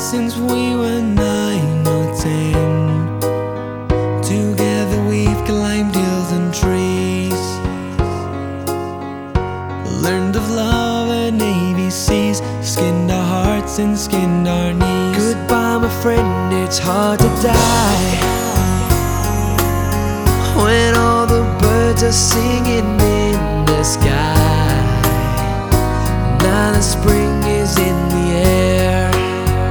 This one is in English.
since we were 9 or 10. Together we've climbed hills and trees, learned of love and ABCs, skinned our hearts and skinned our knees. Goodbye my friend, it's hard to die when all the birds are singing in the sky. Now the spring